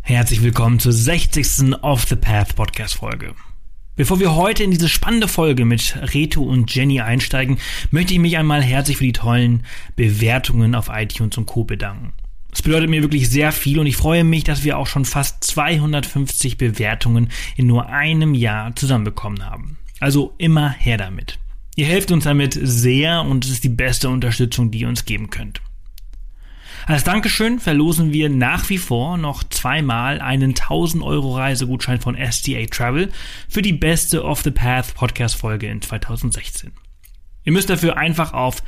Herzlich willkommen zur 60. Off the Path Podcast Folge. Bevor wir heute in diese spannende Folge mit Reto und Jenny einsteigen, möchte ich mich einmal herzlich für die tollen Bewertungen auf iTunes und Co. bedanken. Das bedeutet mir wirklich sehr viel und ich freue mich, dass wir auch schon fast 250 Bewertungen in nur einem Jahr zusammenbekommen haben. Also immer her damit. Ihr helft uns damit sehr und es ist die beste Unterstützung, die ihr uns geben könnt. Als Dankeschön verlosen wir nach wie vor noch zweimal einen 1.000 € Reisegutschein von STA Travel für die beste Off the Path Podcast Folge in 2016. Ihr müsst dafür einfach auf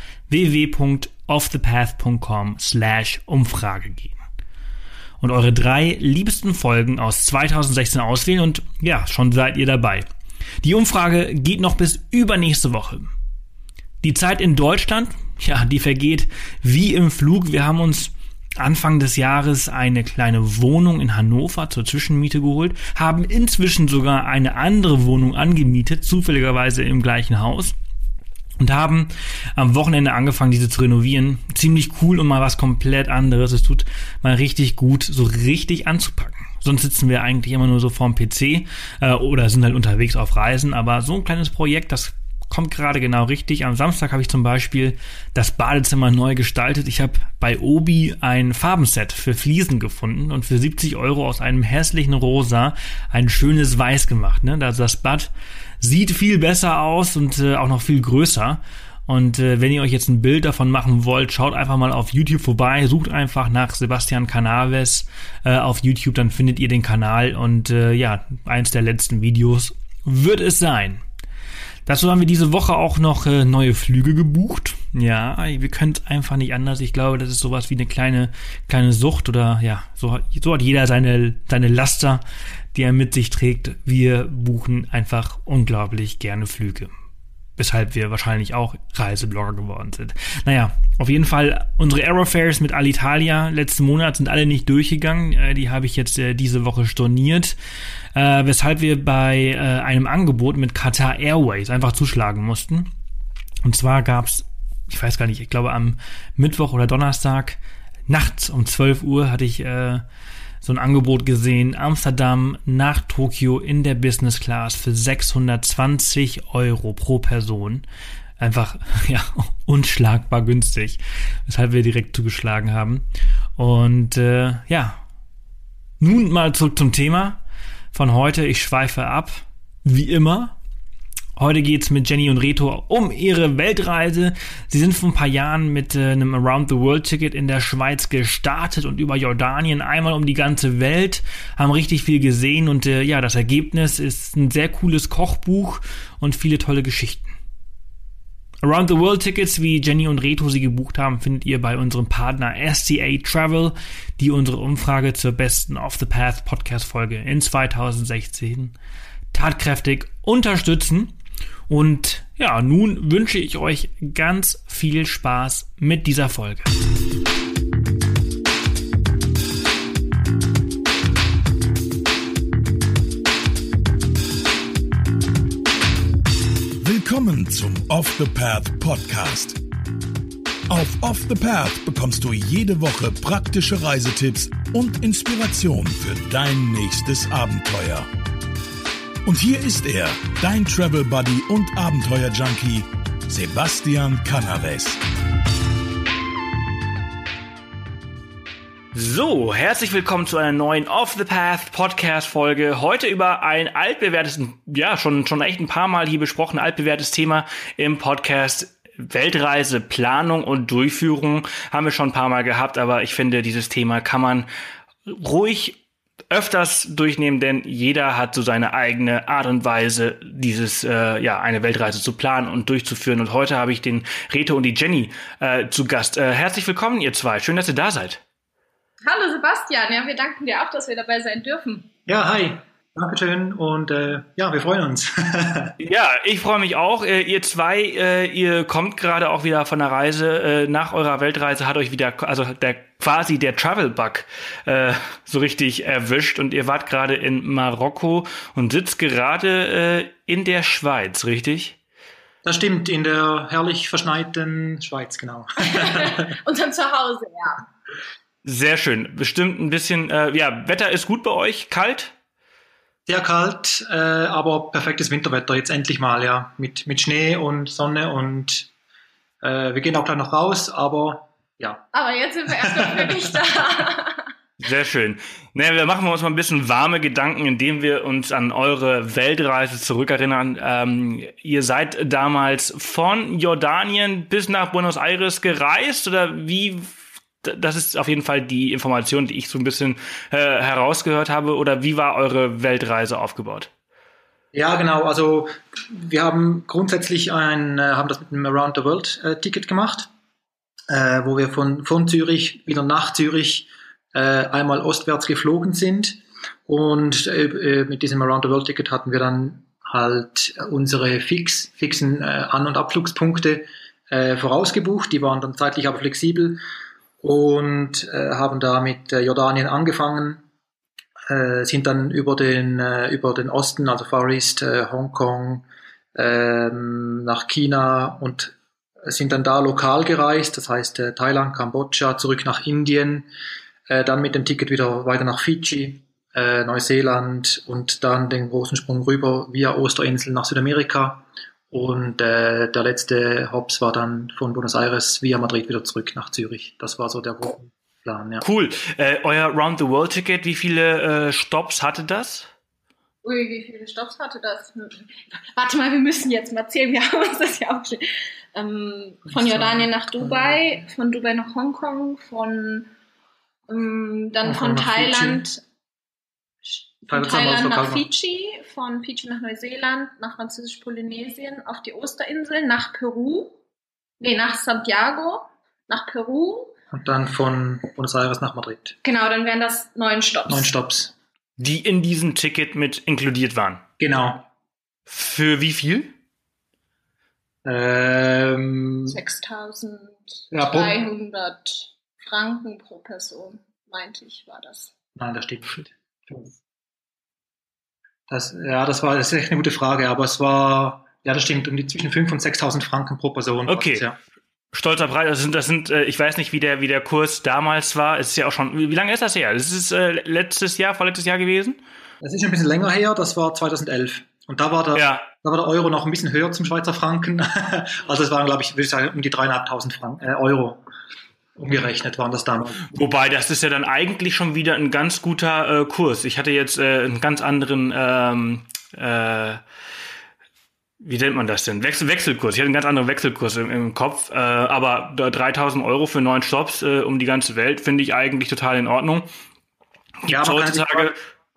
www.offthepath.com/Umfrage gehen und eure 3 liebsten Folgen aus 2016 auswählen und ja, schon seid ihr dabei. Die Umfrage geht noch bis übernächste Woche. Die Zeit in Deutschland, ja, die vergeht wie im Flug. Wir haben uns Anfang des Jahres eine kleine Wohnung in Hannover zur Zwischenmiete geholt, haben inzwischen sogar eine andere Wohnung angemietet, zufälligerweise im gleichen Haus, und haben am Wochenende angefangen, diese zu renovieren. Ziemlich cool und mal was komplett anderes. Es tut mal richtig gut, so richtig anzupacken. Sonst sitzen wir eigentlich immer nur so vorm PC oder sind halt unterwegs auf Reisen, aber so ein kleines Projekt, das kommt gerade genau richtig. Am Samstag habe ich zum Beispiel das Badezimmer neu gestaltet. Ich habe bei Obi ein Farbenset für Fliesen gefunden und für 70 € aus einem hässlichen Rosa ein schönes Weiß gemacht. Also das Bad sieht viel besser aus und auch noch viel größer. Und wenn ihr euch jetzt ein Bild davon machen wollt, schaut einfach mal auf YouTube vorbei, sucht einfach nach Sebastian Canaves auf YouTube, dann findet ihr den Kanal und eins der letzten Videos wird es sein. Dazu haben wir diese Woche auch noch neue Flüge gebucht. Ja, wir können es einfach nicht anders. Ich glaube, das ist sowas wie eine kleine Sucht oder ja, so hat jeder seine Laster, die er mit sich trägt. Wir buchen einfach unglaublich gerne Flüge. Weshalb wir wahrscheinlich auch Reiseblogger geworden sind. Naja, auf jeden Fall, unsere Aerofares mit Alitalia letzten Monat sind alle nicht durchgegangen. Die habe ich jetzt diese Woche storniert. Weshalb wir bei einem Angebot mit Qatar Airways einfach zuschlagen mussten. Und zwar gab's, ich weiß gar nicht, ich glaube am Mittwoch oder Donnerstag nachts um 12 Uhr hatte ich so ein Angebot gesehen, Amsterdam nach Tokio in der Business Class für 620 € pro Person. Einfach, ja, unschlagbar günstig, weshalb wir direkt zugeschlagen haben. Und nun mal zurück zum Thema von heute. Ich schweife ab, wie immer. Heute geht's mit Jenny und Reto um ihre Weltreise. Sie sind vor ein paar Jahren mit einem Around-the-World-Ticket in der Schweiz gestartet und über Jordanien einmal um die ganze Welt, haben richtig viel gesehen und das Ergebnis ist ein sehr cooles Kochbuch und viele tolle Geschichten. Around-the-World-Tickets, wie Jenny und Reto sie gebucht haben, findet ihr bei unserem Partner STA Travel, die unsere Umfrage zur besten Off-the-Path-Podcast-Folge in 2016 tatkräftig unterstützen. Und ja, nun wünsche ich euch ganz viel Spaß mit dieser Folge. Willkommen zum Off the Path Podcast. Auf Off the Path bekommst du jede Woche praktische Reisetipps und Inspiration für dein nächstes Abenteuer. Und hier ist er, dein Travel Buddy und Abenteuer-Junkie, Sebastian Canaves. So, herzlich willkommen zu einer neuen Off the Path Podcast Folge. Heute über ein altbewährtes, ja schon echt ein paar Mal hier besprochen, altbewährtes Thema im Podcast. Weltreise, Planung und Durchführung haben wir schon ein paar Mal gehabt, aber ich finde, dieses Thema kann man ruhig öfters durchnehmen, denn jeder hat so seine eigene Art und Weise, eine Weltreise zu planen und durchzuführen. Und heute habe ich den Reto und die Jenny zu Gast. Herzlich willkommen, ihr zwei. Schön, dass ihr da seid. Hallo Sebastian, ja, wir danken dir auch, dass wir dabei sein dürfen. Ja, hi. Dankeschön und wir freuen uns. Ja, ich freue mich auch. Ihr zwei, ihr kommt gerade auch wieder von der Reise. Nach eurer Weltreise hat euch wieder, der Travel-Bug so richtig erwischt und ihr wart gerade in Marokko und sitzt gerade in der Schweiz, richtig? Das stimmt, in der herrlich verschneiten Schweiz, genau. Unserem Zuhause, ja. Sehr schön. Bestimmt ein bisschen, Wetter ist gut bei euch, kalt? Sehr kalt, aber perfektes Winterwetter jetzt endlich mal, ja. Mit Schnee und Sonne und wir gehen auch gleich noch raus, aber ja. Aber jetzt sind wir erstmal für dich da. Sehr schön. Wir machen uns mal ein bisschen warme Gedanken, indem wir uns an eure Weltreise zurückerinnern. Ihr seid damals von Jordanien bis nach Buenos Aires gereist oder wie? Das ist auf jeden Fall die Information, die ich so ein bisschen herausgehört habe. Oder wie war eure Weltreise aufgebaut? Ja, genau. Also wir haben grundsätzlich haben das mit einem Around the World Ticket gemacht, wo wir von Zürich wieder nach Zürich einmal ostwärts geflogen sind und mit diesem Around the World Ticket hatten wir dann halt unsere fixen An- und Abflugspunkte vorausgebucht. Die waren dann zeitlich aber flexibel und haben da mit Jordanien angefangen, sind dann über den Osten, also Far East, Hongkong, nach China und sind dann da lokal gereist, das heißt Thailand, Kambodscha, zurück nach Indien, dann mit dem Ticket wieder weiter nach Fidschi, Neuseeland und dann den großen Sprung rüber via Osterinseln nach Südamerika. Und der letzte Hops war dann von Buenos Aires via Madrid wieder zurück nach Zürich. Das war so der Plan, ja. Cool. Euer Round-the-World-Ticket, wie viele Stopps hatte das? Ui, wie viele Stopps hatte das? Warte mal, wir müssen jetzt mal zählen. Wir haben uns das ja auch schon. Von Jordanien nach Dubai, von Dubai nach Hongkong, von Thailand... Von Thailand nach Fidschi, von Fidschi nach Neuseeland, nach Französisch-Polynesien, auf die Osterinseln, nach nach Santiago, nach Peru. Und dann von Buenos Aires nach Madrid. Genau, dann wären das 9 Stopps. 9 Stopps. Die in diesem Ticket mit inkludiert waren? Genau. Für wie viel? 6.300 Franken pro Person, meinte ich, war das. Nein, das steht nicht. Das ist echt eine gute Frage, aber es war, ja, das stimmt, zwischen 5.000 und 6.000 Franken pro Person. Okay. Ja. Stolzer Preis, das sind, ich weiß nicht, wie der Kurs damals war. Es ist ja auch schon, wie lange ist das her? Das ist vorletztes Jahr gewesen? Das ist schon ein bisschen länger her, das war 2011. Und da war der Euro noch ein bisschen höher zum Schweizer Franken. Also es waren, glaube ich, würde ich sagen, um die 3.500 Euro. Umgerechnet waren das damals. Wobei, das ist ja dann eigentlich schon wieder ein ganz guter Kurs. Ich hatte jetzt einen ganz anderen, wie nennt man das denn? Wechselkurs. Ich hatte einen ganz anderen Wechselkurs im Kopf. Aber 3.000 Euro für 9 Stopps um die ganze Welt finde ich eigentlich total in Ordnung. Ja, aber heutzutage,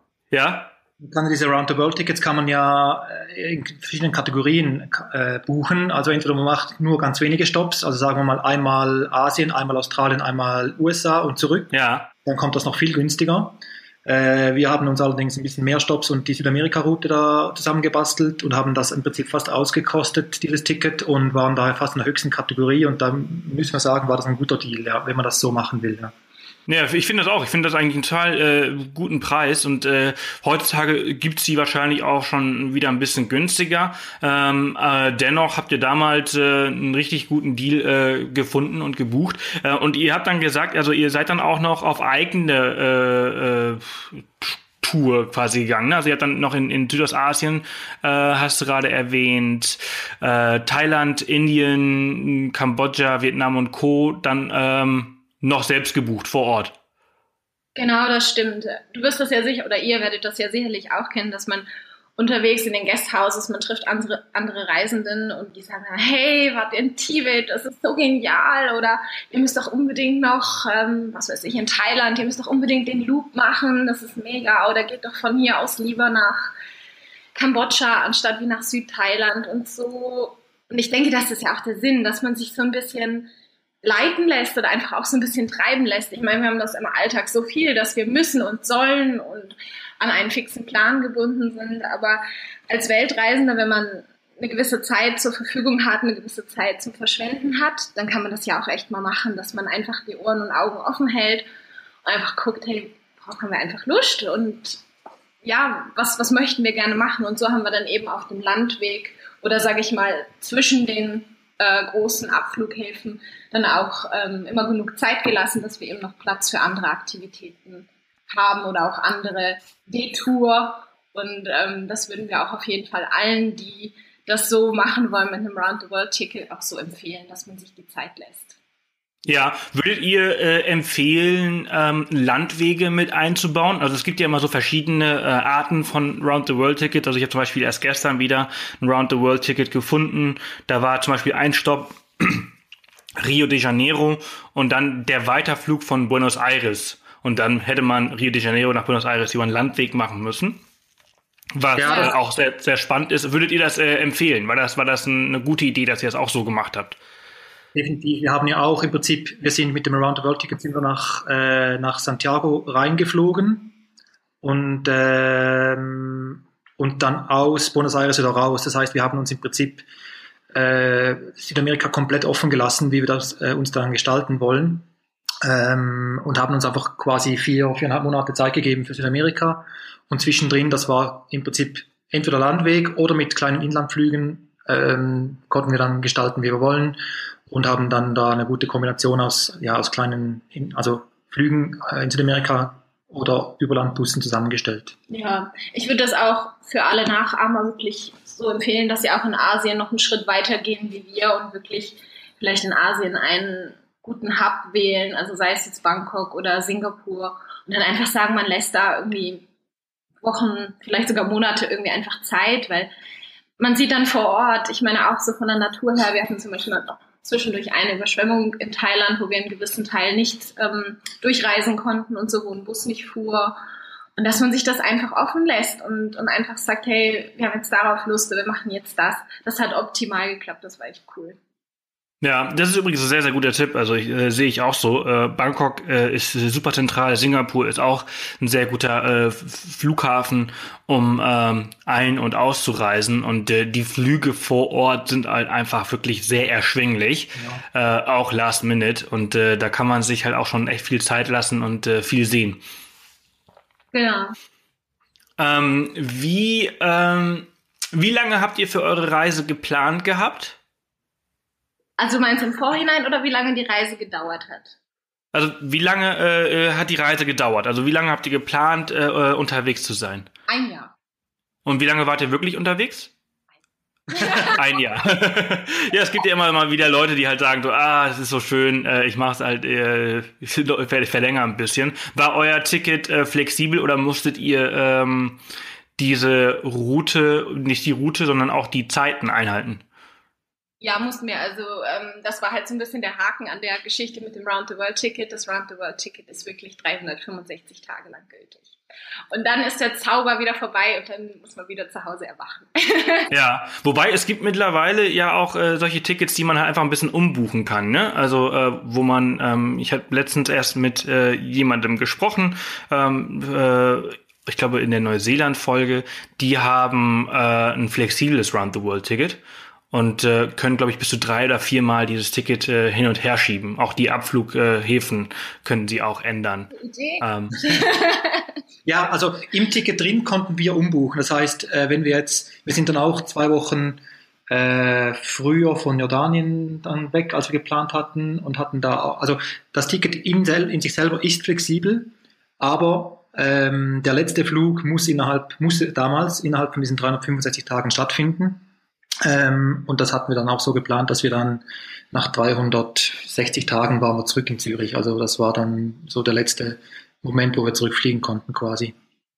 diese Round-the-World-Tickets kann man ja in verschiedenen Kategorien buchen. Also entweder man macht nur ganz wenige Stops, also sagen wir mal einmal Asien, einmal Australien, einmal USA und zurück. Ja. Dann kommt das noch viel günstiger. Wir haben uns allerdings ein bisschen mehr Stops und die Südamerika-Route da zusammengebastelt und haben das im Prinzip fast ausgekostet, dieses Ticket, und waren daher fast in der höchsten Kategorie. Und da müssen wir sagen, war das ein guter Deal, ja, wenn man das so machen will. Ja. Ja, ich finde das auch. Ich finde das eigentlich einen total guten Preis und heutzutage gibt's die wahrscheinlich auch schon wieder ein bisschen günstiger. Dennoch habt ihr damals einen richtig guten Deal gefunden und gebucht. Und ihr habt dann gesagt, also ihr seid dann auch noch auf eigene Tour quasi gegangen. Ne? Also ihr habt dann noch in Südostasien, hast du gerade erwähnt, Thailand, Indien, Kambodscha, Vietnam und Co. dann noch selbst gebucht vor Ort. Genau, das stimmt. Du wirst das ja sicher, oder ihr werdet das ja sicherlich auch kennen, dass man unterwegs in den Guesthouses, man trifft andere Reisenden und die sagen, hey, wart ihr in Tibet, das ist so genial, oder ihr müsst doch unbedingt noch, in Thailand, ihr müsst doch unbedingt den Loop machen, das ist mega, oder geht doch von hier aus lieber nach Kambodscha, anstatt wie nach Südthailand und so. Und ich denke, das ist ja auch der Sinn, dass man sich so ein bisschen leiten lässt oder einfach auch so ein bisschen treiben lässt. Ich meine, wir haben das im Alltag so viel, dass wir müssen und sollen und an einen fixen Plan gebunden sind. Aber als Weltreisender, wenn man eine gewisse Zeit zur Verfügung hat, eine gewisse Zeit zum Verschwenden hat, dann kann man das ja auch echt mal machen, dass man einfach die Ohren und Augen offen hält und einfach guckt, hey, worauf haben wir einfach Lust? Und ja, was möchten wir gerne machen? Und so haben wir dann eben auf dem Landweg oder sage ich mal zwischen den großen Abflughäfen dann auch immer genug Zeit gelassen, dass wir eben noch Platz für andere Aktivitäten haben oder auch andere Detour. Und das würden wir auch auf jeden Fall allen, die das so machen wollen mit einem Round-the-World-Ticket, auch so empfehlen, dass man sich die Zeit lässt. Ja, würdet ihr empfehlen, Landwege mit einzubauen? Also es gibt ja immer so verschiedene Arten von Round-the-World-Tickets. Also ich habe zum Beispiel erst gestern wieder ein Round-the-World-Ticket gefunden. Da war zum Beispiel ein Stopp Rio de Janeiro und dann der Weiterflug von Buenos Aires. Und dann hätte man Rio de Janeiro nach Buenos Aires über einen Landweg machen müssen. Was auch sehr, sehr spannend ist. Würdet ihr das empfehlen? War das eine gute Idee, dass ihr das auch so gemacht habt? Definitiv. Wir haben ja auch im Prinzip, wir sind mit dem Around-the-World-Ticket sind wir nach Santiago reingeflogen und dann aus Buenos Aires wieder raus. Das heißt, wir haben uns im Prinzip Südamerika komplett offen gelassen, wie wir das uns dann gestalten wollen, und haben uns einfach quasi 4,5 Monate Zeit gegeben für Südamerika. Und zwischendrin, das war im Prinzip entweder Landweg oder mit kleinen Inlandflügen, konnten wir dann gestalten, wie wir wollen. Und haben dann da eine gute Kombination aus kleinen, Flügen in Südamerika oder Überlandbussen zusammengestellt. Ja, ich würde das auch für alle Nachahmer wirklich so empfehlen, dass sie auch in Asien noch einen Schritt weiter gehen wie wir und wirklich vielleicht in Asien einen guten Hub wählen, also sei es jetzt Bangkok oder Singapur und dann einfach sagen, man lässt da irgendwie Wochen, vielleicht sogar Monate irgendwie einfach Zeit, weil man sieht dann vor Ort, ich meine auch so von der Natur her, wir hatten zum Beispiel noch zwischendurch eine Überschwemmung in Thailand, wo wir einen gewissen Teil nicht durchreisen konnten und so, wo ein Bus nicht fuhr. Und dass man sich das einfach offen lässt und einfach sagt, hey, wir haben jetzt darauf Lust, wir machen jetzt das. Das hat optimal geklappt, das war echt cool. Ja, das ist übrigens ein sehr, sehr guter Tipp. Also sehe ich auch so. Bangkok ist super zentral. Singapur ist auch ein sehr guter Flughafen, um ein- und auszureisen. Und die Flüge vor Ort sind halt einfach wirklich sehr erschwinglich, auch last minute. Und da kann man sich halt auch schon echt viel Zeit lassen und viel sehen. Genau. Wie lange habt ihr für eure Reise geplant gehabt? Also meinst du im Vorhinein oder wie lange die Reise gedauert hat? Also wie lange hat die Reise gedauert? Also wie lange habt ihr geplant, unterwegs zu sein? 1 Jahr. Und wie lange wart ihr wirklich unterwegs? 1 Jahr. Ja, es gibt ja immer mal wieder Leute, die halt sagen so, es ist so schön, ich mache es halt, ich verlängere ein bisschen. War euer Ticket flexibel oder musstet ihr diese Route, nicht die Route, sondern auch die Zeiten einhalten? Ja, mussten wir. Also das war halt so ein bisschen der Haken an der Geschichte mit dem Round-the-World-Ticket. Das Round-the-World-Ticket ist wirklich 365 Tage lang gültig. Und dann ist der Zauber wieder vorbei und dann muss man wieder zu Hause erwachen. Ja, wobei es gibt mittlerweile ja auch solche Tickets, die man halt einfach ein bisschen umbuchen kann, ne? Also wo man, ich habe letztens erst mit jemandem gesprochen, ich glaube in der Neuseeland-Folge, die haben ein flexibles Round-the-World-Ticket. Und können, glaube ich, bis zu 3 oder 4 Mal dieses Ticket hin und her schieben. Auch die Abflughäfen können sie auch ändern. Idee. Ja, also im Ticket drin konnten wir umbuchen. Das heißt, wir sind dann auch 2 Wochen früher von Jordanien dann weg, als wir geplant hatten und hatten da auch, also das Ticket in sich selber ist flexibel, aber der letzte Flug musste damals innerhalb von diesen 365 Tagen stattfinden. Und das hatten wir dann auch so geplant, dass wir dann nach 360 Tagen waren wir zurück in Zürich. Also das war dann so der letzte Moment, wo wir zurückfliegen konnten quasi.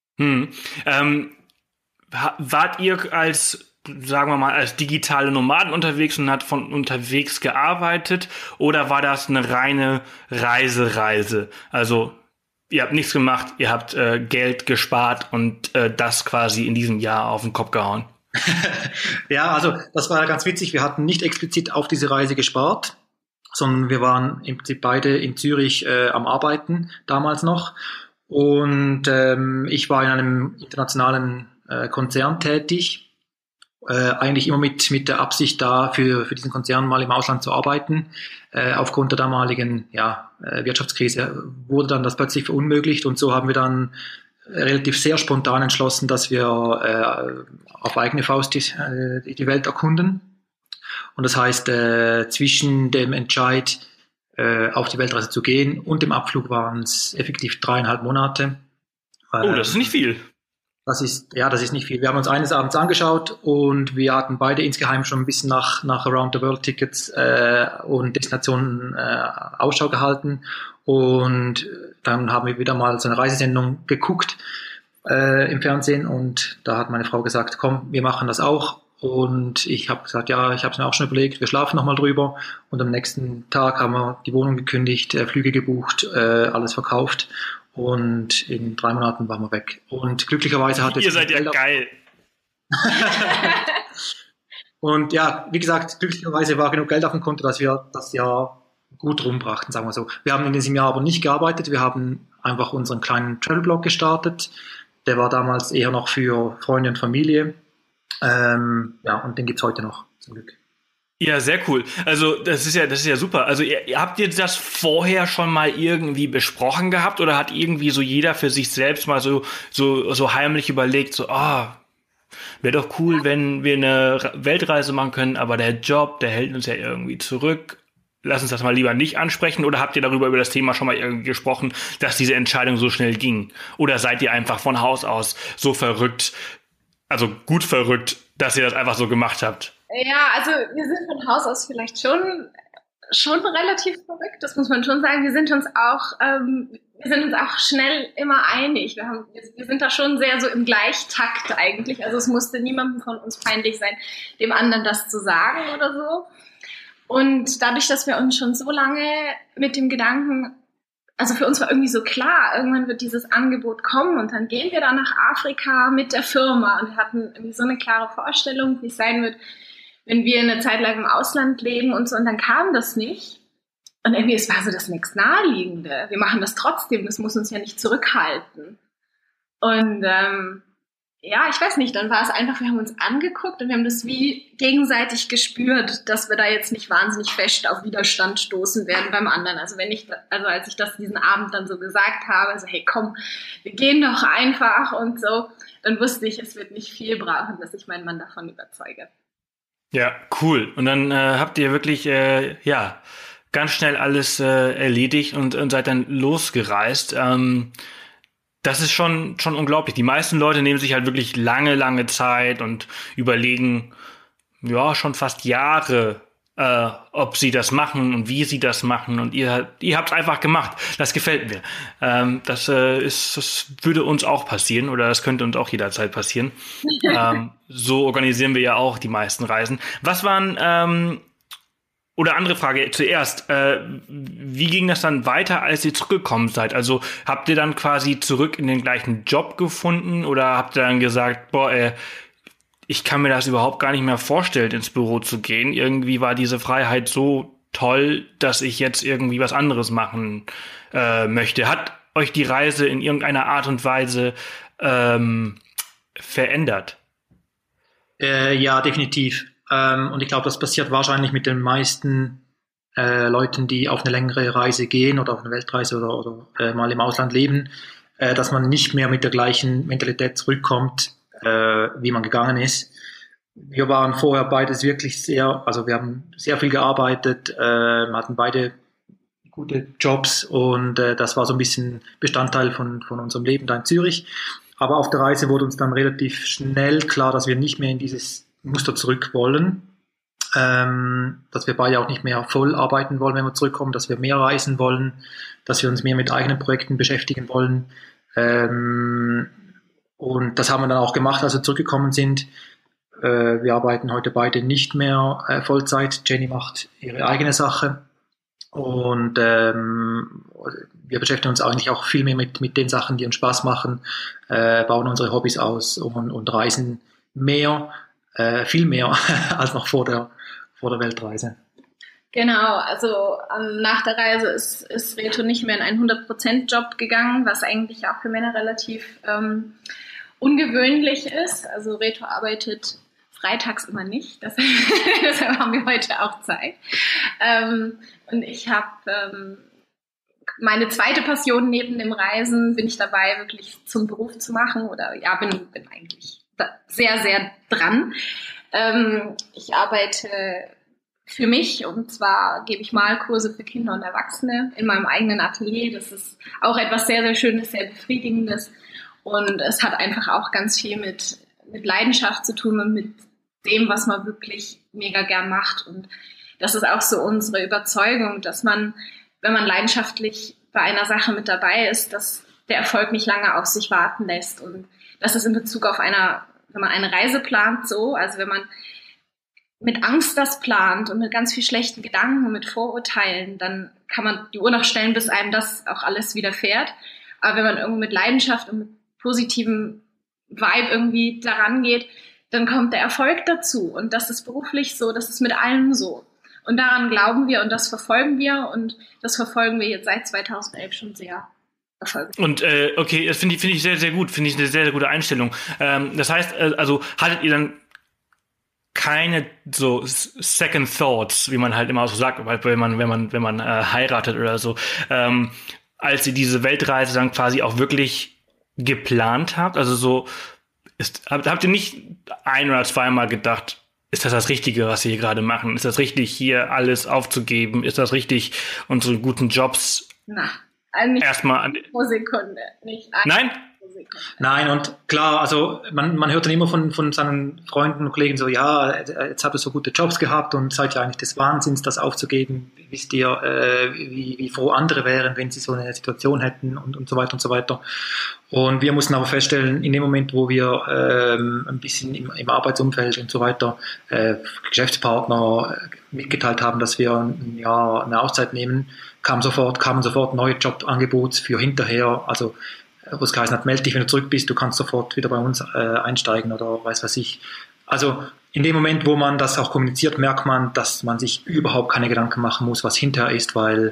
Wart ihr als, sagen wir mal, als digitale Nomaden unterwegs und hat von unterwegs gearbeitet oder war das eine reine Reise? Also ihr habt nichts gemacht, ihr habt Geld gespart und das quasi in diesem Jahr auf den Kopf gehauen. Ja, also das war ganz witzig. Wir hatten nicht explizit auf diese Reise gespart, sondern wir waren im Prinzip beide in Zürich am Arbeiten, damals noch. Und ich war in einem internationalen Konzern tätig, eigentlich immer mit der Absicht da, für diesen Konzern mal im Ausland zu arbeiten. Aufgrund der damaligen Wirtschaftskrise wurde dann das plötzlich verunmöglicht und so haben wir dann relativ sehr spontan entschlossen, dass wir auf eigene Faust die Welt erkunden. Und das heißt, zwischen dem Entscheid, auf die Weltreise zu gehen und dem Abflug waren es effektiv 3,5 Monate. Das ist nicht viel. Das ist nicht viel. Wir haben uns eines Abends angeschaut und wir hatten beide insgeheim schon ein bisschen nach Around-the-World-Tickets und Destinationen Ausschau gehalten. Und dann haben wir wieder mal so eine Reisesendung geguckt im Fernsehen und da hat meine Frau gesagt, komm, wir machen das auch. Und ich habe gesagt, ja, ich habe es mir auch schon überlegt, wir schlafen nochmal drüber. Und am nächsten Tag haben wir die Wohnung gekündigt, Flüge gebucht, alles verkauft. Und in 3 Monaten waren wir weg. Und glücklicherweise hat Ihr seid ja geil. Und ja, wie gesagt, glücklicherweise war genug Geld auf dem Konto, dass wir das Jahr gut rumbrachten, sagen wir so. Wir haben in diesem Jahr aber nicht gearbeitet. Wir haben einfach unseren kleinen Travel-Blog gestartet. Der war damals eher noch für Freunde und Familie. Und den gibt's heute noch, zum Glück. Ja, sehr cool. Also das ist ja super. Also habt ihr das vorher schon mal irgendwie besprochen gehabt oder hat irgendwie so jeder für sich selbst mal so heimlich überlegt, wäre doch cool, wenn wir eine Weltreise machen können, aber der Job, der hält uns ja irgendwie zurück. Lass uns das mal lieber nicht ansprechen. Oder habt ihr über das Thema schon mal irgendwie gesprochen, dass diese Entscheidung so schnell ging? Oder seid ihr einfach von Haus aus so verrückt, also gut verrückt, dass ihr das einfach so gemacht habt? Ja, also wir sind von Haus aus vielleicht schon relativ verrückt, das muss man schon sagen. Wir sind uns auch schnell immer einig. Wir sind da schon sehr so im Gleichtakt eigentlich. Also es musste niemandem von uns peinlich sein, dem anderen das zu sagen oder so. Und dadurch, dass wir uns schon so lange mit dem Gedanken, also für uns war irgendwie so klar, irgendwann wird dieses Angebot kommen und dann gehen wir da nach Afrika mit der Firma und wir hatten irgendwie so eine klare Vorstellung, wie es sein wird, wenn wir eine Zeit lang im Ausland leben und so, und dann kam das nicht. Und irgendwie, es war so das nächst Naheliegende. Wir machen das trotzdem, das muss uns ja nicht zurückhalten. Und ich weiß nicht, dann war es einfach, wir haben uns angeguckt und wir haben das wie gegenseitig gespürt, dass wir da jetzt nicht wahnsinnig fest auf Widerstand stoßen werden beim anderen. Also als ich das diesen Abend dann so gesagt habe, also hey komm, wir gehen doch einfach und so, dann wusste ich, es wird nicht viel brauchen, dass ich meinen Mann davon überzeuge. Ja, cool. Und dann habt ihr wirklich ganz schnell alles erledigt und seid dann losgereist. Das ist schon unglaublich. Die meisten Leute nehmen sich halt wirklich lange Zeit und überlegen schon fast Jahre, ob sie das machen und wie sie das machen. Und ihr habt es einfach gemacht. Das gefällt mir. Das würde uns auch passieren oder das könnte uns auch jederzeit passieren. So organisieren wir ja auch die meisten Reisen. Was waren oder andere Frage zuerst, wie ging das dann weiter, als ihr zurückgekommen seid? Also habt ihr dann quasi zurück in den gleichen Job gefunden oder habt ihr dann gesagt, ich kann mir das überhaupt gar nicht mehr vorstellen, ins Büro zu gehen. Irgendwie war diese Freiheit so toll, dass ich jetzt irgendwie was anderes machen möchte. Hat euch die Reise in irgendeiner Art und Weise verändert? Ja, definitiv. Und ich glaube, das passiert wahrscheinlich mit den meisten Leuten, die auf eine längere Reise gehen oder auf eine Weltreise oder mal im Ausland leben, dass man nicht mehr mit der gleichen Mentalität zurückkommt, wie man gegangen ist. Wir waren vorher beides wirklich wir haben sehr viel gearbeitet, hatten beide gute Jobs und das war so ein bisschen Bestandteil von unserem Leben da in Zürich. Aber auf der Reise wurde uns dann relativ schnell klar, dass wir nicht mehr in dieses Muster zurück wollen, dass wir beide auch nicht mehr voll arbeiten wollen, wenn wir zurückkommen, dass wir mehr reisen wollen, dass wir uns mehr mit eigenen Projekten beschäftigen wollen. Und das haben wir dann auch gemacht, als wir zurückgekommen sind. Wir arbeiten heute beide nicht mehr Vollzeit. Jenny macht ihre eigene Sache. Und wir beschäftigen uns eigentlich auch viel mehr mit den Sachen, die uns Spaß machen, bauen unsere Hobbys aus und reisen mehr, viel mehr als noch vor der Weltreise. Genau, also nach der Reise ist Reto nicht mehr in einen 100%-Job gegangen, was eigentlich auch für Männer relativ ungewöhnlich ist. Also Reto arbeitet freitags immer nicht, deshalb haben wir heute auch Zeit. Und ich habe meine zweite Passion neben dem Reisen, bin ich dabei, wirklich zum Beruf zu machen oder ja, bin eigentlich sehr, sehr dran. Ich arbeite für mich, und zwar gebe ich Malkurse für Kinder und Erwachsene in meinem eigenen Atelier. Das ist auch etwas sehr, sehr Schönes, sehr Befriedigendes, und es hat einfach auch ganz viel mit Leidenschaft zu tun und mit dem, was man wirklich mega gern macht. Und das ist auch so unsere Überzeugung, dass man, wenn man leidenschaftlich bei einer Sache mit dabei ist, dass der Erfolg nicht lange auf sich warten lässt. Und das ist in Bezug auf wenn man eine Reise plant, so, also wenn man mit Angst das plant und mit ganz viel schlechten Gedanken und mit Vorurteilen, dann kann man die Uhr noch stellen, bis einem das auch alles widerfährt. Aber wenn man irgendwo mit Leidenschaft und mit positivem Vibe irgendwie daran geht, dann kommt der Erfolg dazu. Und das ist beruflich so, das ist mit allem so. Und daran glauben wir und das verfolgen wir, und das verfolgen wir jetzt seit 2011 schon sehr erfolgreich. Und okay, das finde ich sehr, sehr gut, finde ich eine sehr, sehr gute Einstellung. Das heißt, also hattet ihr dann keine so Second Thoughts, wie man halt immer so sagt, wenn man heiratet oder so, als ihr diese Weltreise dann quasi auch wirklich geplant habt? Also so, habt ihr nicht ein- oder zweimal gedacht, ist das Richtige, was wir hier gerade machen? Ist das richtig, hier alles aufzugeben? Ist das richtig, unsere guten Jobs erstmal pro Sekunde, nicht Nein? Nein, und klar, also man hört dann immer von seinen Freunden und Kollegen so, ja, jetzt habt ihr so gute Jobs gehabt und seid ja eigentlich des Wahnsinns, das aufzugeben. Wisst ihr, wie froh andere wären, wenn sie so eine Situation hätten und so weiter und so weiter. Und wir mussten aber feststellen, in dem Moment, wo wir ein bisschen im Arbeitsumfeld und so weiter Geschäftspartner mitgeteilt haben, dass wir ein Jahr eine Auszeit nehmen, kamen sofort neue Jobangebote für hinterher, also wo es geheißen hat, melde dich, wenn du zurück bist, du kannst sofort wieder bei uns einsteigen oder weiß was ich. Also in dem Moment, wo man das auch kommuniziert, merkt man, dass man sich überhaupt keine Gedanken machen muss, was hinterher ist, weil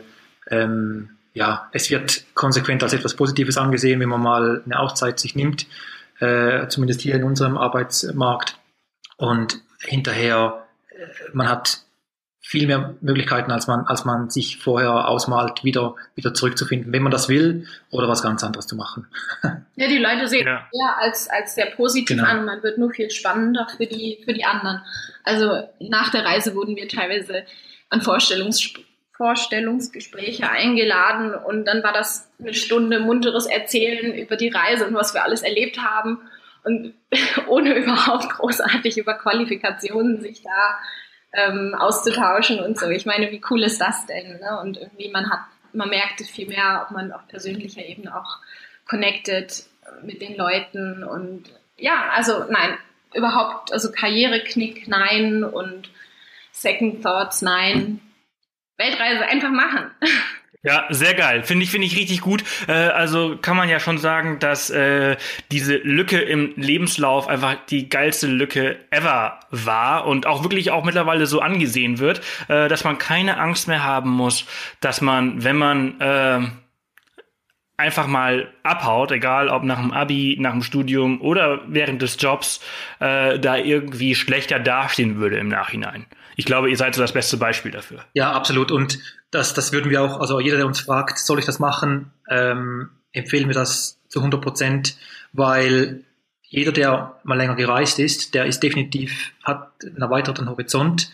es wird konsequent als etwas Positives angesehen, wenn man mal eine Auszeit sich nimmt, zumindest hier in unserem Arbeitsmarkt. Und hinterher, man hat viel mehr Möglichkeiten, als man sich vorher ausmalt, wieder zurückzufinden, wenn man das will, oder was ganz anderes zu machen. Ja, die Leute sehen eher als sehr positiv an, und man wird nur viel spannender für die anderen. Also nach der Reise wurden wir teilweise an Vorstellungsgespräche eingeladen, und dann war das eine Stunde munteres Erzählen über die Reise und was wir alles erlebt haben, und ohne überhaupt großartig über Qualifikationen sich da auszutauschen und so. Ich meine, wie cool ist das denn? Ne? Und irgendwie man merkt viel mehr, ob man auf persönlicher Ebene auch connected mit den Leuten, und ja, also nein, überhaupt, also Karriereknick, nein, und Second Thoughts, nein. Weltreise einfach machen. Ja, sehr geil. Finde ich richtig gut. Also kann man ja schon sagen, dass diese Lücke im Lebenslauf einfach die geilste Lücke ever war und auch wirklich auch mittlerweile so angesehen wird, dass man keine Angst mehr haben muss, dass man, wenn man einfach mal abhaut, egal ob nach dem Abi, nach dem Studium oder während des Jobs, da irgendwie schlechter dastehen würde im Nachhinein. Ich glaube, ihr seid so das beste Beispiel dafür. Ja, absolut. Und das würden wir auch, also jeder, der uns fragt, soll ich das machen, empfehlen wir das zu 100%, weil jeder, der mal länger gereist ist, der ist definitiv, hat einen erweiterten Horizont,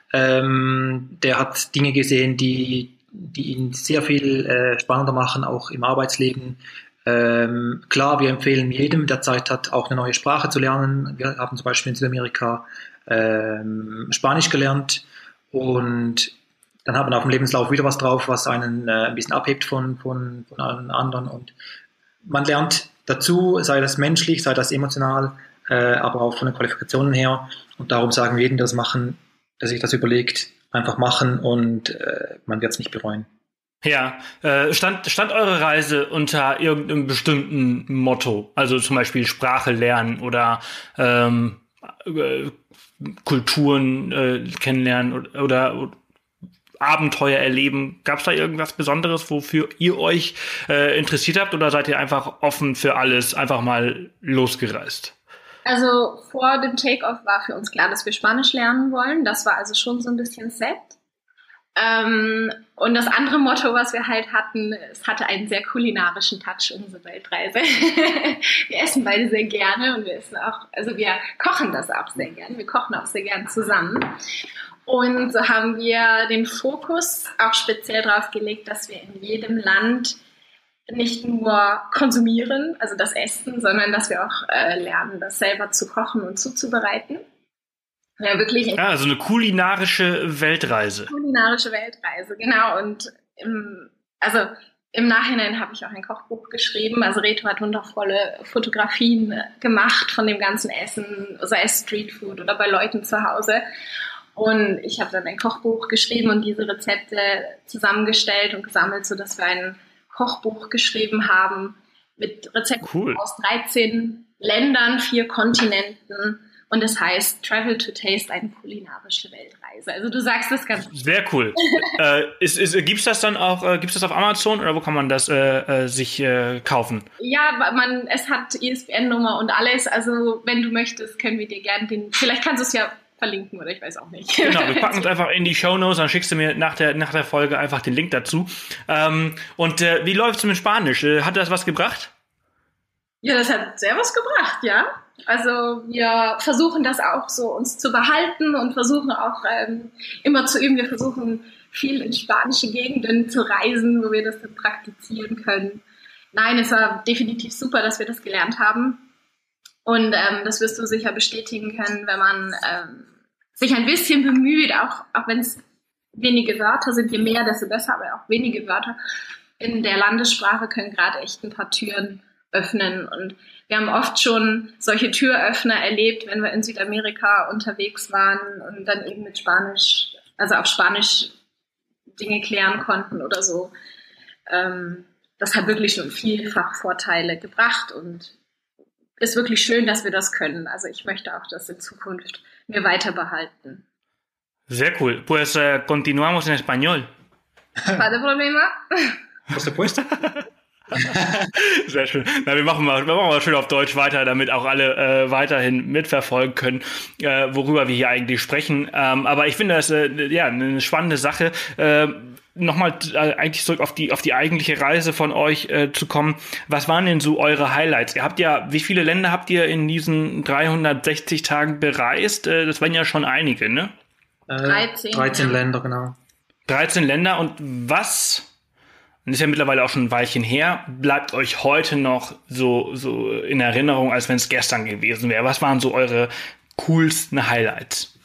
der hat Dinge gesehen, die ihn sehr viel spannender machen, auch im Arbeitsleben. Klar, wir empfehlen jedem, der Zeit hat, auch eine neue Sprache zu lernen. Wir haben zum Beispiel in Südamerika Spanisch gelernt, und dann hat man auf dem Lebenslauf wieder was drauf, was einen ein bisschen abhebt von allen anderen, und man lernt dazu, sei das menschlich, sei das emotional, aber auch von den Qualifikationen her, und darum sagen wir jedem, der sich das überlegt, einfach machen, und man wird es nicht bereuen. Ja, stand eure Reise unter irgendeinem bestimmten Motto, also zum Beispiel Sprache lernen oder Kulturen kennenlernen oder Abenteuer erleben? Gab es da irgendwas Besonderes, wofür ihr euch interessiert habt, oder seid ihr einfach offen für alles, einfach mal losgereist? Also vor dem Take-Off war für uns klar, dass wir Spanisch lernen wollen. Das war also schon so ein bisschen set. Und das andere Motto, was wir halt hatten, es hatte einen sehr kulinarischen Touch, unsere Weltreise. Wir essen beide sehr gerne, und wir kochen das auch sehr gerne. Wir kochen auch sehr gerne zusammen. Und so haben wir den Fokus auch speziell darauf gelegt, dass wir in jedem Land nicht nur konsumieren, also das Essen, sondern dass wir auch lernen, das selber zu kochen und zuzubereiten. Ja, wirklich. Also eine kulinarische Weltreise. Kulinarische Weltreise, genau. Und im Nachhinein habe ich auch ein Kochbuch geschrieben. Also Reto hat wundervolle Fotografien gemacht von dem ganzen Essen, sei es Streetfood oder bei Leuten zu Hause. Und ich habe dann ein Kochbuch geschrieben und diese Rezepte zusammengestellt und gesammelt, sodass wir ein Kochbuch geschrieben haben mit Rezepten aus 13 Ländern, 4 Kontinenten. Und es heißt Travel to Taste, eine kulinarische Weltreise. Also du sagst das ganz gut. Sehr cool. Gibt's das dann auch, gibt's das auf Amazon oder wo kann man das sich kaufen? Ja, es hat ISBN-Nummer und alles. Also wenn du möchtest, können wir dir gerne vielleicht kannst du es ja verlinken oder ich weiß auch nicht. Genau, wir packen es einfach in die Shownotes, dann schickst du mir nach der Folge einfach den Link dazu. Wie läuft's mit Spanisch? Hat das was gebracht? Ja, das hat sehr was gebracht, ja. Also wir versuchen das auch so uns zu behalten und versuchen auch immer zu üben. Wir versuchen viel in spanische Gegenden zu reisen, wo wir das dann praktizieren können. Nein, es war definitiv super, dass wir das gelernt haben. Und das wirst du sicher bestätigen können, wenn man sich ein bisschen bemüht, auch wenn es wenige Wörter sind, je mehr, desto besser, aber auch wenige Wörter in der Landessprache können gerade echt ein paar Türen öffnen. Und wir haben oft schon solche Türöffner erlebt, wenn wir in Südamerika unterwegs waren und dann eben mit Spanisch, also auf Spanisch Dinge klären konnten oder so. Das hat wirklich schon vielfach Vorteile gebracht und ist wirklich schön, dass wir das können. Also ich möchte auch das in Zukunft mir weiter behalten. Sehr cool. Pues continuamos en español. ¿Vale problema? Por supuesto. Sehr schön. Na, wir machen mal schön auf Deutsch weiter, damit auch alle weiterhin mitverfolgen können, worüber wir hier eigentlich sprechen. Aber ich finde das eine spannende Sache. Nochmal eigentlich zurück auf die eigentliche Reise von euch zu kommen. Was waren denn so eure Highlights? Wie viele Länder habt ihr in diesen 360 Tagen bereist? Das waren ja schon einige, ne? 13 Länder, genau. 13 Länder und was? Und ist ja mittlerweile auch schon ein Weilchen her, bleibt euch heute noch so in Erinnerung, als wenn es gestern gewesen wäre? Was waren so eure coolsten Highlights?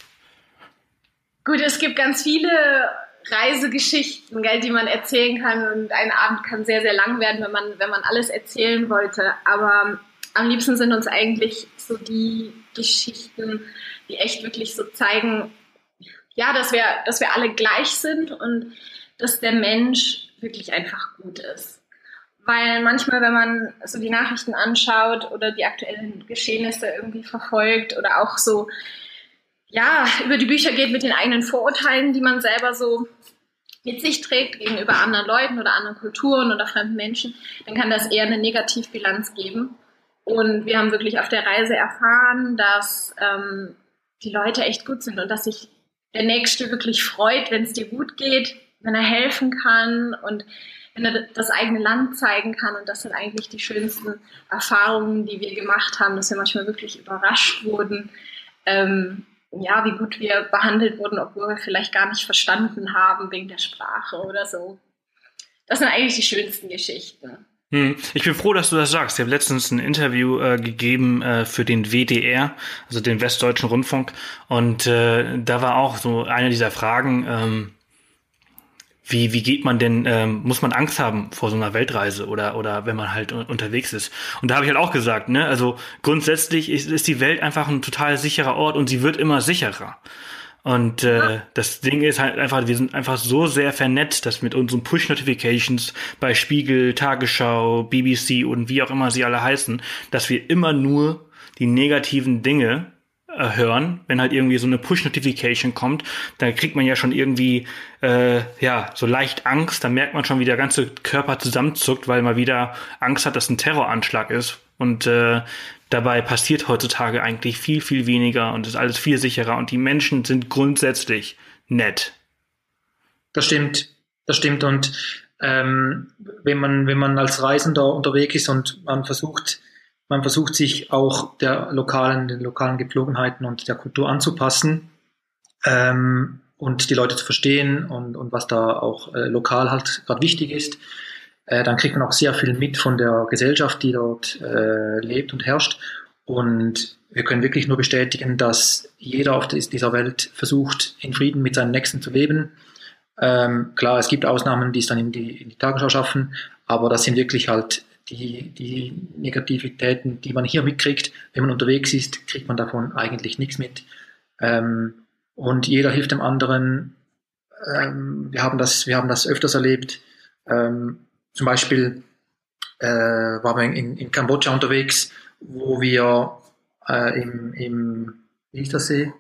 Gut, es gibt ganz viele Reisegeschichten, die man erzählen kann und ein Abend kann sehr, sehr lang werden, wenn man alles erzählen wollte. Aber am liebsten sind uns eigentlich so die Geschichten, die echt wirklich so zeigen, ja, dass wir alle gleich sind und dass der Mensch wirklich einfach gut ist. Weil manchmal, wenn man so die Nachrichten anschaut oder die aktuellen Geschehnisse irgendwie verfolgt oder auch so, ja, über die Bücher geht mit den eigenen Vorurteilen, die man selber so mit sich trägt gegenüber anderen Leuten oder anderen Kulturen oder fremden Menschen, dann kann das eher eine Negativbilanz geben. Und wir haben wirklich auf der Reise erfahren, dass die Leute echt gut sind und dass sich der Nächste wirklich freut, wenn es dir gut geht, wenn er helfen kann und wenn er das eigene Land zeigen kann. Und das sind eigentlich die schönsten Erfahrungen, die wir gemacht haben, dass wir manchmal wirklich überrascht wurden, wie gut wir behandelt wurden, obwohl wir vielleicht gar nicht verstanden haben wegen der Sprache oder so. Das sind eigentlich die schönsten Geschichten. Ich bin froh, dass du das sagst. Ich habe letztens ein Interview gegeben für den WDR, also den Westdeutschen Rundfunk. Und da war auch so eine dieser Fragen, wie geht man denn, muss man Angst haben vor so einer Weltreise oder wenn man halt unterwegs ist? Und da habe ich halt auch gesagt, ne, also grundsätzlich ist die Welt einfach ein total sicherer Ort und sie wird immer sicherer. Und das Ding ist halt einfach, wir sind einfach so sehr vernetzt, dass mit unseren Push-Notifications bei Spiegel, Tagesschau, BBC und wie auch immer sie alle heißen, dass wir immer nur die negativen Dinge hören, wenn halt irgendwie so eine Push-Notification kommt, dann kriegt man ja schon irgendwie so leicht Angst, dann merkt man schon, wie der ganze Körper zusammenzuckt, weil man wieder Angst hat, dass ein Terroranschlag ist und dabei passiert heutzutage eigentlich viel, viel weniger und ist alles viel sicherer und die Menschen sind grundsätzlich nett. Das stimmt und wenn man als Reisender unterwegs ist und man versucht sich auch den lokalen Gepflogenheiten und der Kultur anzupassen. und die Leute zu verstehen und was da auch lokal halt gerade wichtig ist. Dann kriegt man auch sehr viel mit von der Gesellschaft, die dort lebt und herrscht. Und wir können wirklich nur bestätigen, dass jeder auf dieser Welt versucht, in Frieden mit seinen Nächsten zu leben. Klar, es gibt Ausnahmen, die es dann in die Tagesschau schaffen, aber das sind wirklich halt die Negativitäten, die man hier mitkriegt. Wenn man unterwegs ist, kriegt man davon eigentlich nichts mit. Und jeder hilft dem anderen. Wir haben das öfters erlebt. Zum Beispiel waren wir in Kambodscha unterwegs, wo wir wie hieß das See?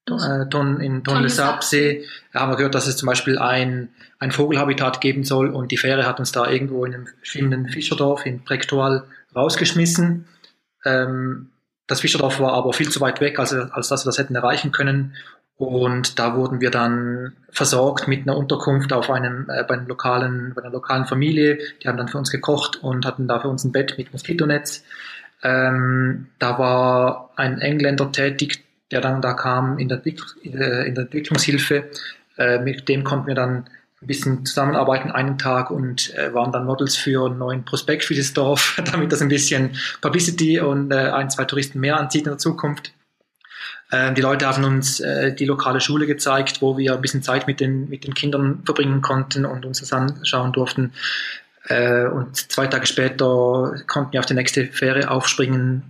Tonle Sap See, haben wir gehört, dass es zum Beispiel ein Vogelhabitat geben soll, und die Fähre hat uns da irgendwo in einem schwimmenden Fischerdorf in Prektoal rausgeschmissen. Das Fischerdorf war aber viel zu weit weg, als dass wir das hätten erreichen können. Und da wurden wir dann versorgt mit einer Unterkunft bei einer lokalen Familie. Die haben dann für uns gekocht und hatten da für uns ein Bett mit Moskitonetz. Da war ein Engländer tätig, der dann da kam in der Entwicklungshilfe. Mit dem konnten wir dann ein bisschen zusammenarbeiten einen Tag und waren dann Models für einen neuen Prospekt für das Dorf, damit das ein bisschen Publicity und 1-2 Touristen mehr anzieht in der Zukunft. Die Leute haben uns die lokale Schule gezeigt, wo wir ein bisschen Zeit mit den Kindern verbringen konnten und uns das anschauen durften. Und 2 Tage später konnten wir auf die nächste Fähre aufspringen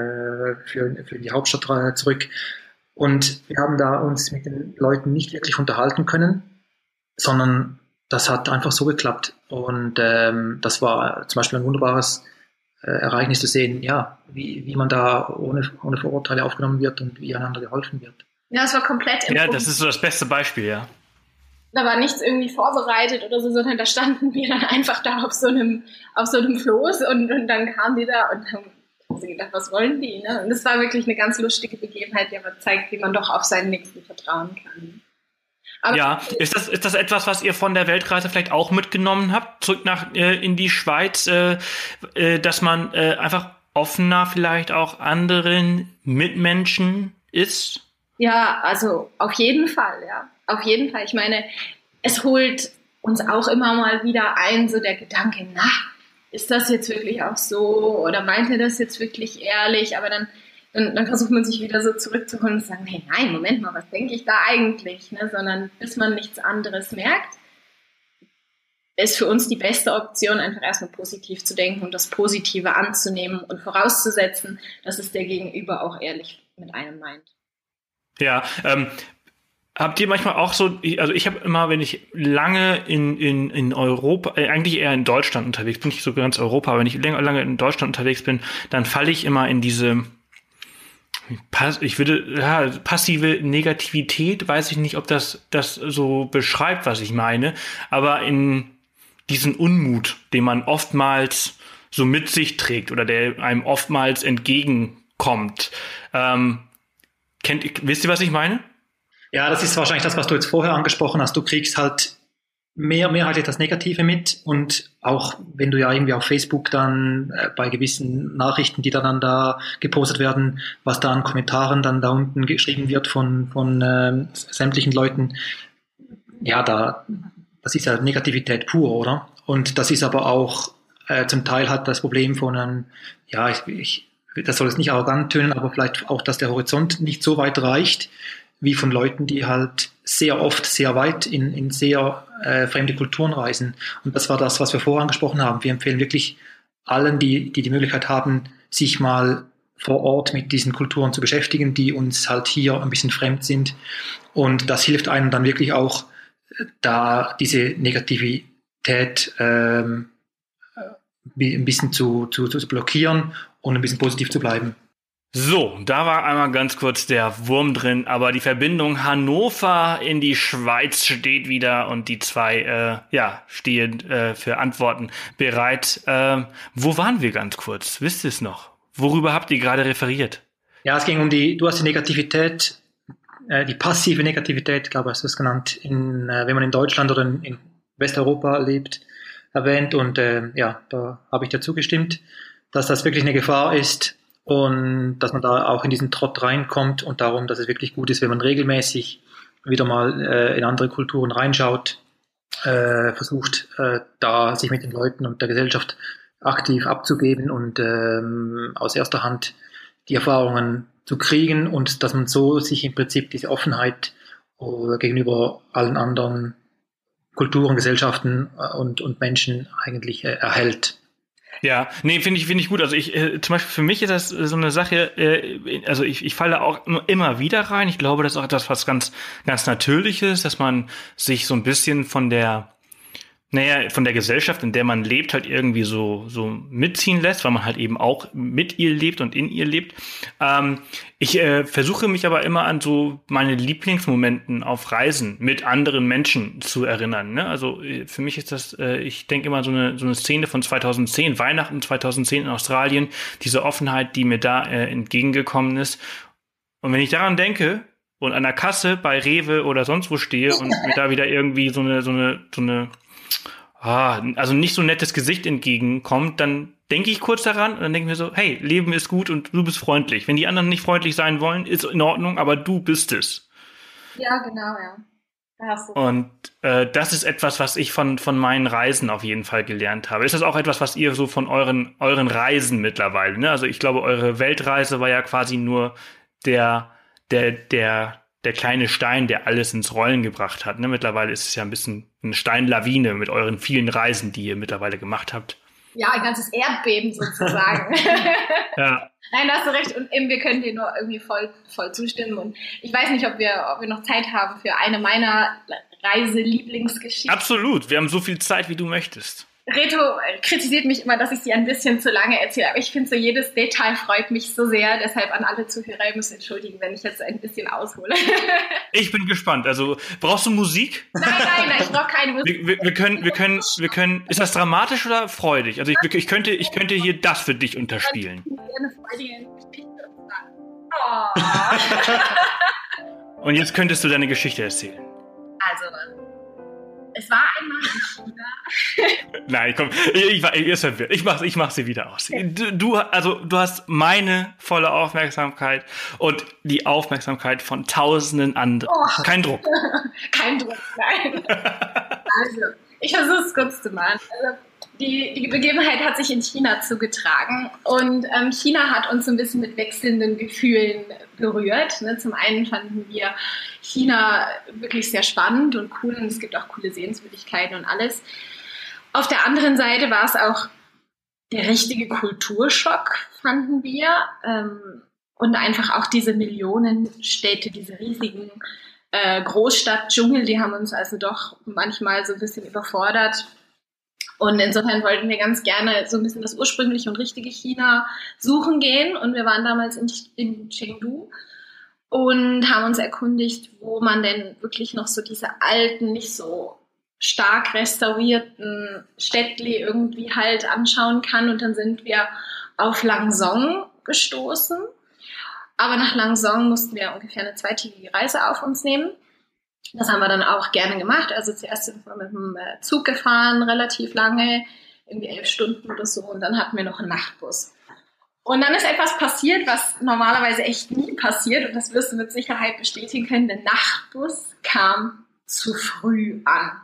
für die Hauptstadt zurück. Und wir haben da uns mit den Leuten nicht wirklich unterhalten können, sondern das hat einfach so geklappt. Und das war zum Beispiel ein wunderbares Ereignis zu sehen, ja, wie man da ohne Vorurteile aufgenommen wird und wie einander geholfen wird. Ja, es war komplett Ja, das ist so das beste Beispiel, ja. Da war nichts irgendwie vorbereitet oder so, sondern da standen wir dann einfach da auf so einem Floß und dann kamen die da und haben sie gedacht, was wollen die? Ne? Und das war wirklich eine ganz lustige Begebenheit, die aber zeigt, wie man doch auf seinen Nächsten vertrauen kann. Aber ja, ist das etwas, was ihr von der Weltreise vielleicht auch mitgenommen habt, zurück in die Schweiz, dass man einfach offener vielleicht auch anderen Mitmenschen ist? Ja, also auf jeden Fall, ja. Auf jeden Fall. Ich meine, es holt uns auch immer mal wieder ein, so der Gedanke, na, ist das jetzt wirklich auch so? Oder meint er das jetzt wirklich ehrlich? Aber dann versucht man sich wieder so zurückzuholen und zu sagen, hey, nein, Moment mal, was denke ich da eigentlich? Ne? Sondern bis man nichts anderes merkt, ist für uns die beste Option, einfach erstmal positiv zu denken und das Positive anzunehmen und vorauszusetzen, dass es der Gegenüber auch ehrlich mit einem meint. Ja, habt ihr manchmal auch so, also ich habe immer, wenn ich lange in Europa, eigentlich eher in Deutschland unterwegs bin, nicht so ganz Europa, aber wenn ich lange in Deutschland unterwegs bin, dann falle ich immer in diese passive Negativität, weiß ich nicht, ob das so beschreibt, was ich meine, aber in diesen Unmut, den man oftmals so mit sich trägt oder der einem oftmals entgegenkommt. Wisst ihr, was ich meine? Ja, das ist wahrscheinlich das, was du jetzt vorher angesprochen hast. Du kriegst halt mehrheitlich das Negative mit, und auch wenn du ja irgendwie auf Facebook dann bei gewissen Nachrichten, die dann da gepostet werden, was da an Kommentaren dann da unten geschrieben wird von sämtlichen Leuten, ja, das ist ja Negativität pur, oder? Und das ist aber auch zum Teil hat das Problem von einem, ja, das soll jetzt nicht arrogant tönen, aber vielleicht auch, dass der Horizont nicht so weit reicht, wie von Leuten, die halt sehr oft sehr weit in sehr fremde Kulturen reisen. Und das war das, was wir vorher angesprochen haben. Wir empfehlen wirklich allen, die Möglichkeit haben, sich mal vor Ort mit diesen Kulturen zu beschäftigen, die uns halt hier ein bisschen fremd sind. Und das hilft einem dann wirklich auch, da diese Negativität ein bisschen zu blockieren und ein bisschen positiv zu bleiben. So, da war einmal ganz kurz der Wurm drin, aber die Verbindung Hannover in die Schweiz steht wieder und die zwei stehen für Antworten bereit. Wo waren wir ganz kurz? Wisst ihr es noch? Worüber habt ihr gerade referiert? Ja, es ging um du hast die Negativität, die passive Negativität, glaube ich, hast du es genannt, wenn man in Deutschland oder in Westeuropa lebt, erwähnt, und da habe ich dir zugestimmt, dass das wirklich eine Gefahr ist. Und dass man da auch in diesen Trott reinkommt, und darum, dass es wirklich gut ist, wenn man regelmäßig wieder mal in andere Kulturen reinschaut, versucht da sich mit den Leuten und der Gesellschaft aktiv abzugeben und aus erster Hand die Erfahrungen zu kriegen und dass man so sich im Prinzip diese Offenheit gegenüber allen anderen Kulturen, Gesellschaften und Menschen eigentlich erhält. Ja, nee, finde ich gut. Also zum Beispiel für mich ist das so eine Sache, also ich falle auch immer wieder rein. Ich glaube, das ist auch etwas, was ganz, ganz Natürliches, dass man sich so ein bisschen von der Gesellschaft, in der man lebt, halt irgendwie so mitziehen lässt, weil man halt eben auch mit ihr lebt und in ihr lebt. Ich versuche mich aber immer an so meine Lieblingsmomenten auf Reisen mit anderen Menschen zu erinnern. Ne? Also für mich ist das, ich denke immer so eine Szene von 2010, Weihnachten 2010 in Australien, diese Offenheit, die mir da entgegengekommen ist. Und wenn ich daran denke und an der Kasse bei Rewe oder sonst wo stehe und mir da wieder irgendwie so eine also nicht so nettes Gesicht entgegenkommt, dann denke ich kurz daran und dann denke ich mir so, hey, Leben ist gut und du bist freundlich. Wenn die anderen nicht freundlich sein wollen, ist in Ordnung, aber du bist es. Ja, genau, ja. Da hast du. Und das ist etwas, was ich von meinen Reisen auf jeden Fall gelernt habe. Ist das auch etwas, was ihr so von euren Reisen mittlerweile, ne? Also ich glaube, eure Weltreise war ja quasi nur der kleine Stein, der alles ins Rollen gebracht hat. Ne? Mittlerweile ist es ja ein bisschen eine Steinlawine mit euren vielen Reisen, die ihr mittlerweile gemacht habt. Ja, ein ganzes Erdbeben sozusagen. Ja. Nein, da hast du recht. Und eben, wir können dir nur irgendwie voll zustimmen. Und ich weiß nicht, ob wir noch Zeit haben für eine meiner Reiselieblingsgeschichten. Absolut. Wir haben so viel Zeit, wie du möchtest. Reto kritisiert mich immer, dass ich sie ein bisschen zu lange erzähle, aber ich finde so, jedes Detail freut mich so sehr, deshalb an alle Zuhörer, ihr müsst entschuldigen, wenn ich jetzt ein bisschen aushole. Ich bin gespannt, also brauchst du Musik? Nein, ich brauche keine Musik. Wir können, ist das dramatisch oder freudig? Also ich könnte hier das für dich unterspielen. Eine freudige Geschichte. Oh. Und jetzt könntest du deine Geschichte erzählen. Also, es war einmal in China. Nein, komm, ich mach sie wieder aus. Du hast meine volle Aufmerksamkeit und die Aufmerksamkeit von tausenden anderen. Oh. Kein Druck. Kein Druck, nein. Also, ich versuche es kurz zu machen. Also, die Begebenheit hat sich in China zugetragen und China hat uns so ein bisschen mit wechselnden Gefühlen berührt. Ne? Zum einen fanden wir China wirklich sehr spannend und cool und es gibt auch coole Sehenswürdigkeiten und alles. Auf der anderen Seite war es auch der richtige Kulturschock, fanden wir. Und einfach auch diese Millionenstädte, diese riesigen Großstadt-Dschungel, die haben uns also doch manchmal so ein bisschen überfordert. Und insofern wollten wir ganz gerne so ein bisschen das ursprüngliche und richtige China suchen gehen. Und wir waren damals in Chengdu und haben uns erkundigt, wo man denn wirklich noch so diese alten, nicht so stark restaurierten Städtli irgendwie halt anschauen kann. Und dann sind wir auf Langson gestoßen. Aber nach Langson mussten wir ungefähr eine 2-tägige Reise auf uns nehmen. Das haben wir dann auch gerne gemacht. Also zuerst sind wir mit dem Zug gefahren, relativ lange, irgendwie 11 Stunden oder so. Und dann hatten wir noch einen Nachtbus. Und dann ist etwas passiert, was normalerweise echt nie passiert. Und das wirst du mit Sicherheit bestätigen können. Der Nachtbus kam zu früh an.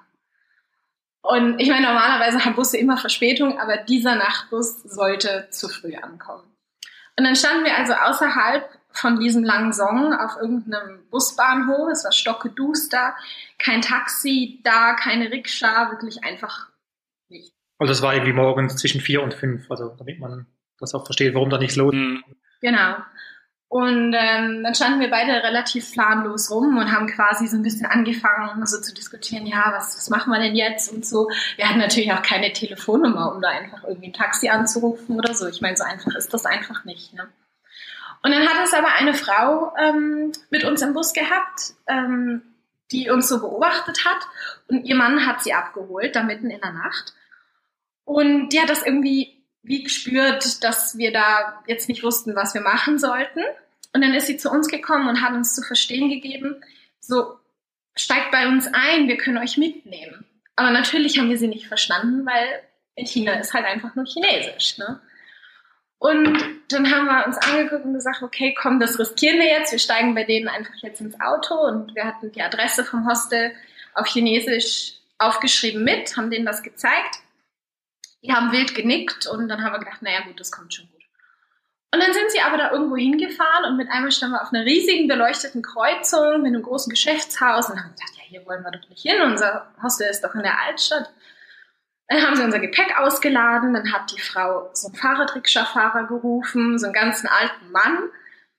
Und ich meine, normalerweise haben Busse immer Verspätung, aber dieser Nachtbus sollte zu früh ankommen. Und dann standen wir also außerhalb von diesem Langson auf irgendeinem Busbahnhof. Es war stockeduster, kein Taxi da, keine Rikscha, wirklich einfach nicht. Also es war irgendwie morgens zwischen 4 und 5, also damit man das auch versteht, warum da nichts los ist. Genau. Und dann standen wir beide relativ planlos rum und haben quasi so ein bisschen angefangen, so zu diskutieren, ja, was machen wir denn jetzt und so. Wir hatten natürlich auch keine Telefonnummer, um da einfach irgendwie ein Taxi anzurufen oder so. Ich meine, so einfach ist das einfach nicht, ne? Und dann hat es aber eine Frau mit uns im Bus gehabt, die uns so beobachtet hat. Und ihr Mann hat sie abgeholt, da mitten in der Nacht. Und die hat das irgendwie wie gespürt, dass wir da jetzt nicht wussten, was wir machen sollten. Und dann ist sie zu uns gekommen und hat uns zu verstehen gegeben, so, steigt bei uns ein, wir können euch mitnehmen. Aber natürlich haben wir sie nicht verstanden, weil in China ist halt einfach nur Chinesisch, ne? Und dann haben wir uns angeguckt und gesagt, okay, komm, das riskieren wir jetzt. Wir steigen bei denen einfach jetzt ins Auto und wir hatten die Adresse vom Hostel auf Chinesisch aufgeschrieben mit, haben denen das gezeigt. Die haben wild genickt und dann haben wir gedacht, naja gut, das kommt schon gut. Und dann sind sie aber da irgendwo hingefahren und mit einmal standen wir auf einer riesigen beleuchteten Kreuzung mit einem großen Geschäftshaus und haben gedacht, ja, hier wollen wir doch nicht hin, unser Hostel ist doch in der Altstadt. Dann haben sie unser Gepäck ausgeladen, dann hat die Frau so einen Fahrradrikscha-Fahrer gerufen, so einen ganzen alten Mann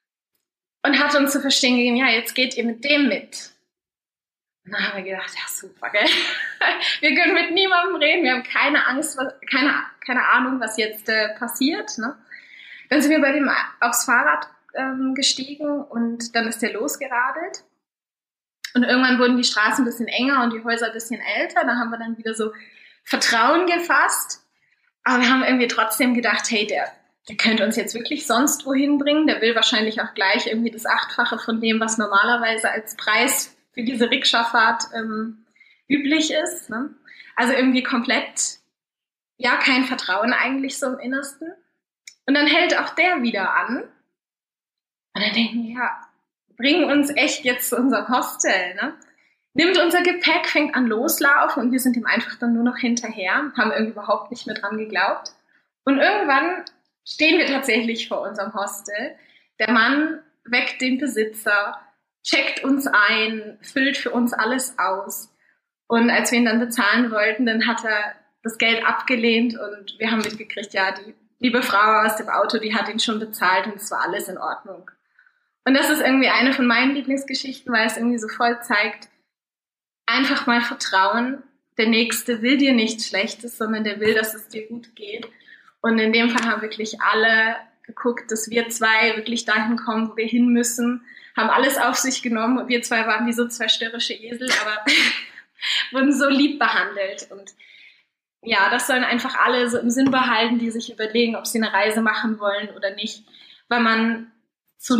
und hat uns zu verstehen gegeben, ja, jetzt geht ihr mit dem mit. Und dann haben wir gedacht, ja super, gell? Wir können mit niemandem reden, wir haben keine Angst, keine Ahnung, was jetzt passiert. Ne? Dann sind wir bei dem aufs Fahrrad gestiegen und dann ist der losgeradelt. Und irgendwann wurden die Straßen ein bisschen enger und die Häuser ein bisschen älter. Da haben wir dann wieder so Vertrauen gefasst. Aber wir haben irgendwie trotzdem gedacht, hey, der könnte uns jetzt wirklich sonst wohin bringen. Der will wahrscheinlich auch gleich irgendwie das 8-fache von dem, was normalerweise als Preis für diese Rikscha-Fahrt üblich ist. Ne? Also irgendwie komplett, ja, kein Vertrauen eigentlich so im Innersten. Und dann hält auch der wieder an. Und dann denken wir, ja, bringen uns echt jetzt zu unserem Hostel, ne? Nimmt unser Gepäck, fängt an loslaufen und wir sind ihm einfach dann nur noch hinterher, haben irgendwie überhaupt nicht mehr dran geglaubt. Und irgendwann stehen wir tatsächlich vor unserem Hostel. Der Mann weckt den Besitzer, checkt uns ein, füllt für uns alles aus. Und als wir ihn dann bezahlen wollten, dann hat er das Geld abgelehnt und wir haben mitgekriegt, ja, die liebe Frau aus dem Auto, die hat ihn schon bezahlt und es war alles in Ordnung. Und das ist irgendwie eine von meinen Lieblingsgeschichten, weil es irgendwie so voll zeigt, einfach mal vertrauen. Der Nächste will dir nichts Schlechtes, sondern der will, dass es dir gut geht. Und in dem Fall haben wirklich alle geguckt, dass wir zwei wirklich dahin kommen, wo wir hin müssen, haben alles auf sich genommen und wir zwei waren wie so zwei störrische Esel, aber wurden so lieb behandelt. Und ja, das sollen einfach alle so im Sinn behalten, die sich überlegen, ob sie eine Reise machen wollen oder nicht, weil man zu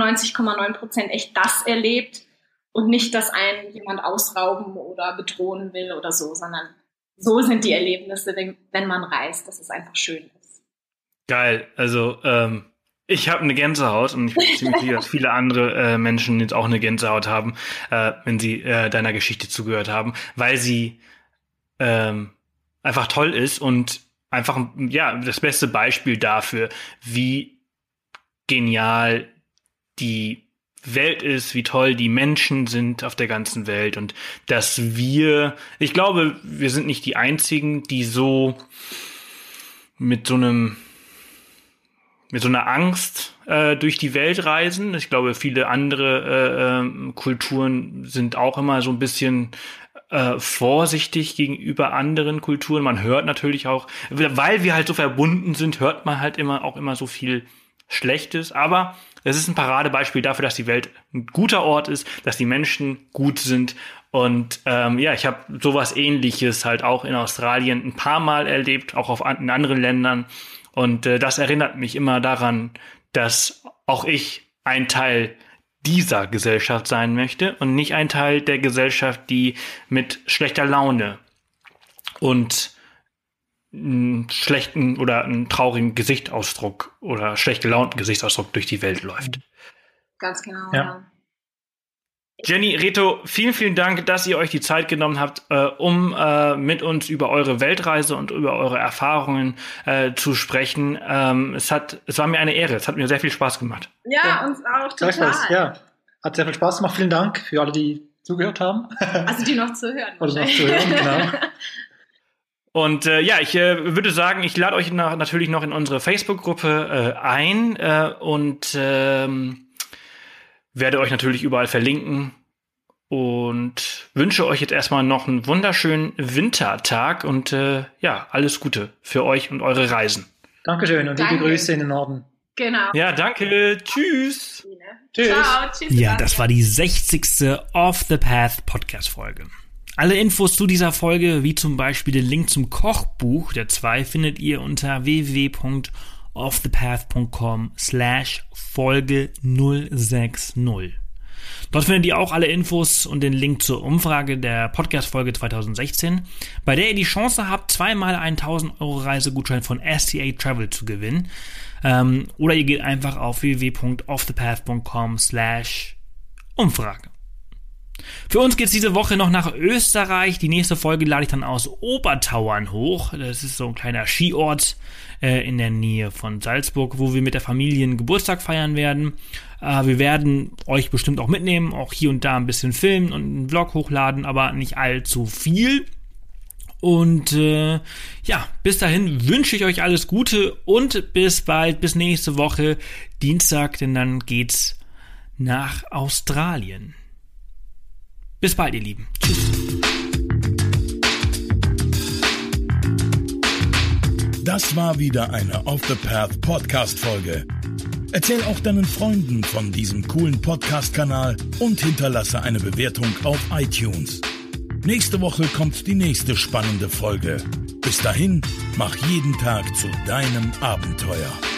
99,9% echt das erlebt und nicht, dass einen jemand ausrauben oder bedrohen will oder so, sondern so sind die Erlebnisse, wenn man reist, dass es einfach schön ist. Geil, also ich habe eine Gänsehaut und ich bin ziemlich sicher, dass viele andere Menschen jetzt auch eine Gänsehaut haben, wenn sie deiner Geschichte zugehört haben, weil sie einfach toll ist und einfach ja das beste Beispiel dafür, wie genial die Welt ist, wie toll die Menschen sind auf der ganzen Welt und dass ich glaube, wir sind nicht die Einzigen, die so mit so einer Angst durch die Welt reisen. Ich glaube, viele andere Kulturen sind auch immer so ein bisschen vorsichtig gegenüber anderen Kulturen. Man hört natürlich auch, weil wir halt so verbunden sind, hört man halt immer so viel Schlechtes, aber es ist ein Paradebeispiel dafür, dass die Welt ein guter Ort ist, dass die Menschen gut sind und ich habe sowas Ähnliches halt auch in Australien ein paar Mal erlebt, auch in anderen Ländern und das erinnert mich immer daran, dass auch ich ein Teil dieser Gesellschaft sein möchte und nicht ein Teil der Gesellschaft, die mit schlechter Laune und einen schlechten oder einen traurigen Gesichtsausdruck oder schlecht gelaunten Gesichtsausdruck durch die Welt läuft. Ganz genau, ja. Jenny, Reto, vielen, vielen Dank, dass ihr euch die Zeit genommen habt, um mit uns über eure Weltreise und über eure Erfahrungen zu sprechen. Es war mir eine Ehre, es hat mir sehr viel Spaß gemacht. Ja, uns auch total. Ja, hat sehr viel Spaß gemacht. Vielen Dank für alle, die zugehört haben. Also die noch zu hören. Oder noch zu hören, genau. Und ich würde sagen, ich lade euch natürlich noch in unsere Facebook-Gruppe ein und werde euch natürlich überall verlinken und wünsche euch jetzt erstmal noch einen wunderschönen Wintertag und alles Gute für euch und eure Reisen. Dankeschön und liebe Grüße in den Norden. Genau. Ja, danke. Tschüss. Tschüss. Ciao, tschüss. Ja, das war die 60. Off the Path Podcast-Folge. Alle Infos zu dieser Folge, wie zum Beispiel den Link zum Kochbuch der 2, findet ihr unter www.offthepath.com/Folge 060. Dort findet ihr auch alle Infos und den Link zur Umfrage der Podcast-Folge 2016, bei der ihr die Chance habt, zweimal einen 1.000 € Reisegutschein von STA Travel zu gewinnen. Oder ihr geht einfach auf www.offthepath.com/Umfrage. Für uns geht's diese Woche noch nach Österreich. Die nächste Folge lade ich dann aus Obertauern hoch. Das ist so ein kleiner Skiort in der Nähe von Salzburg, wo wir mit der Familie einen Geburtstag feiern werden. Wir werden euch bestimmt auch mitnehmen, auch hier und da ein bisschen filmen und einen Vlog hochladen, aber nicht allzu viel. Und bis dahin wünsche ich euch alles Gute und bis bald, bis nächste Woche Dienstag, denn dann geht's nach Australien. Bis bald, ihr Lieben. Tschüss. Das war wieder eine Off the Path Podcast-Folge. Erzähl auch deinen Freunden von diesem coolen Podcast-Kanal und hinterlasse eine Bewertung auf iTunes. Nächste Woche kommt die nächste spannende Folge. Bis dahin, mach jeden Tag zu deinem Abenteuer.